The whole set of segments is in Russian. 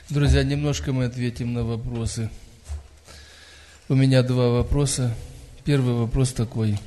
Друзья, немножко мы ответим на вопросы. У меня два вопроса. Первый вопрос такой.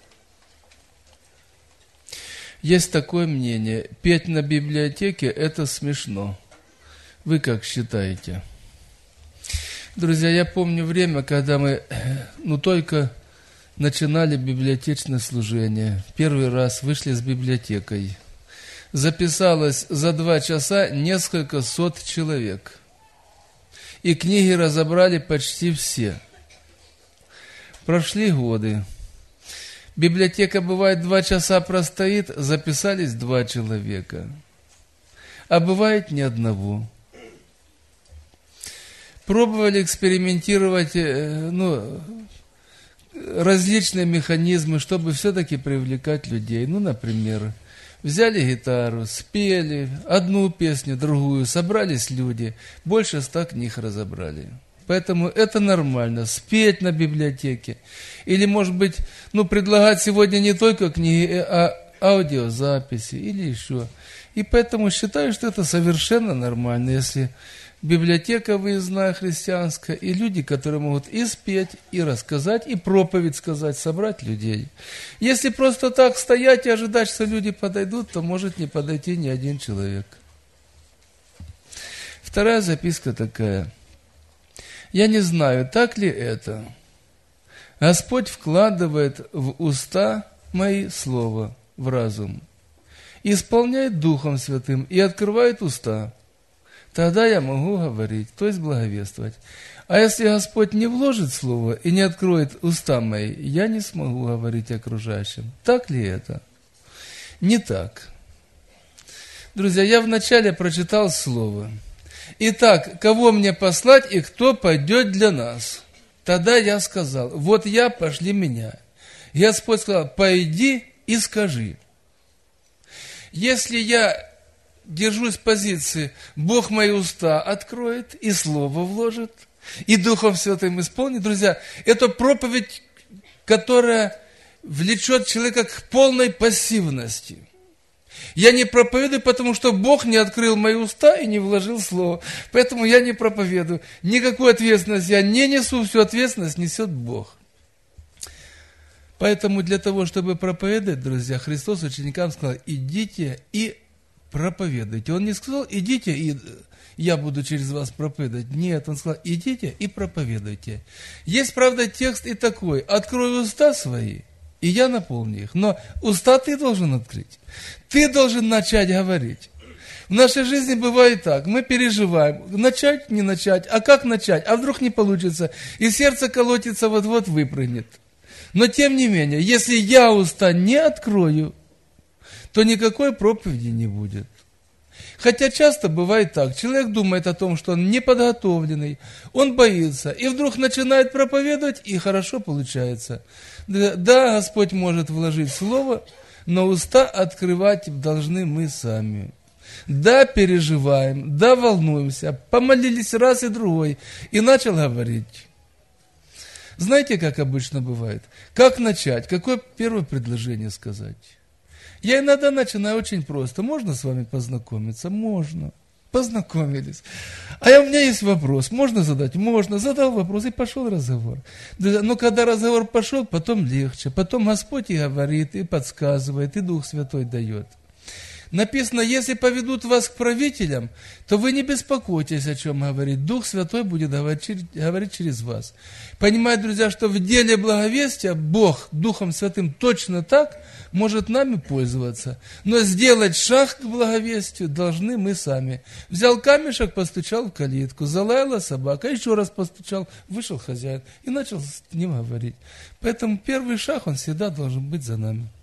Есть такое мнение, петь на библиотеке – это смешно. Вы как считаете? Друзья, я помню время, когда мы только начинали библиотечное служение. Первый раз вышли с библиотекой. Записалось за 2 часа несколько сот человек. И книги разобрали почти все. Прошли годы. Библиотека, бывает, 2 часа простоит, записались 2 человека. А бывает ни одного. Пробовали экспериментировать, различные механизмы, чтобы все-таки привлекать людей. Например, взяли гитару, спели одну песню, другую, собрались люди, больше 100 книг разобрали. Поэтому это нормально, спеть на библиотеке. Или, может быть, предлагать сегодня не только книги, а аудиозаписи или еще. И поэтому считаю, что это совершенно нормально, если библиотека выездная христианская, и люди, которые могут и спеть, и рассказать, и проповедь сказать, собрать людей. Если просто так стоять и ожидать, что люди подойдут, то может не подойти ни один человек. Вторая записка такая. Я не знаю, так ли это. Господь вкладывает в уста мои слова, в разум, исполняет Духом Святым и открывает уста. Тогда я могу говорить, то есть благовествовать. А если Господь не вложит слово и не откроет уста мои, я не смогу говорить окружающим. Так ли это? Не так. Друзья, я вначале прочитал слово. Итак, кого мне послать и кто пойдет для нас? Тогда я сказал, вот я, пошли меня. Господь сказал, пойди и скажи. Если я держусь позиции, Бог мои уста откроет и слово вложит, и Духом Святым исполнит. Друзья, это проповедь, которая влечет человека к полной пассивности. Я не проповедую, потому что Бог не открыл мои уста и не вложил слово. Поэтому я не проповедую. Никакую ответственность я не несу, всю ответственность несет Бог. Поэтому для того, чтобы проповедовать, друзья, Христос ученикам сказал, идите и проповедуйте. Он не сказал, идите и я буду через вас проповедовать. Нет, он сказал, идите и проповедуйте. Есть, правда, текст и такой, открой уста свои, и я наполню их. Но уста ты должен открыть. Ты должен начать говорить. В нашей жизни бывает так. Мы переживаем. Начать, не начать. А как начать? А вдруг не получится? И сердце колотится, вот-вот выпрыгнет. Но тем не менее, если я уста не открою, то никакой проповеди не будет. Хотя часто бывает так. Человек думает о том, что он неподготовленный, он боится, и вдруг начинает проповедовать, и хорошо получается. Да, Господь может вложить слово, но уста открывать должны мы сами. Да, переживаем, да, волнуемся, помолились раз и другой, и начал говорить. Знаете, как обычно бывает? Как начать? Какое первое предложение сказать? Я иногда начинаю очень просто. Можно с вами познакомиться? Можно. Познакомились. У меня есть вопрос. Можно задать? Можно. Задал вопрос, и пошел разговор. Но когда разговор пошел, потом легче. Потом Господь и говорит, и подсказывает, и Дух Святой дает. Написано, если поведут вас к правителям, то вы не беспокойтесь, о чем говорить. Дух Святой будет говорить через вас. Понимаете, друзья, что в деле благовестия Бог Духом Святым точно так может нами пользоваться. Но сделать шаг к благовестию должны мы сами. Взял камешек, постучал в калитку, залаяла собака, еще раз постучал, вышел хозяин и начал с ним говорить. Поэтому первый шаг, он всегда должен быть за нами.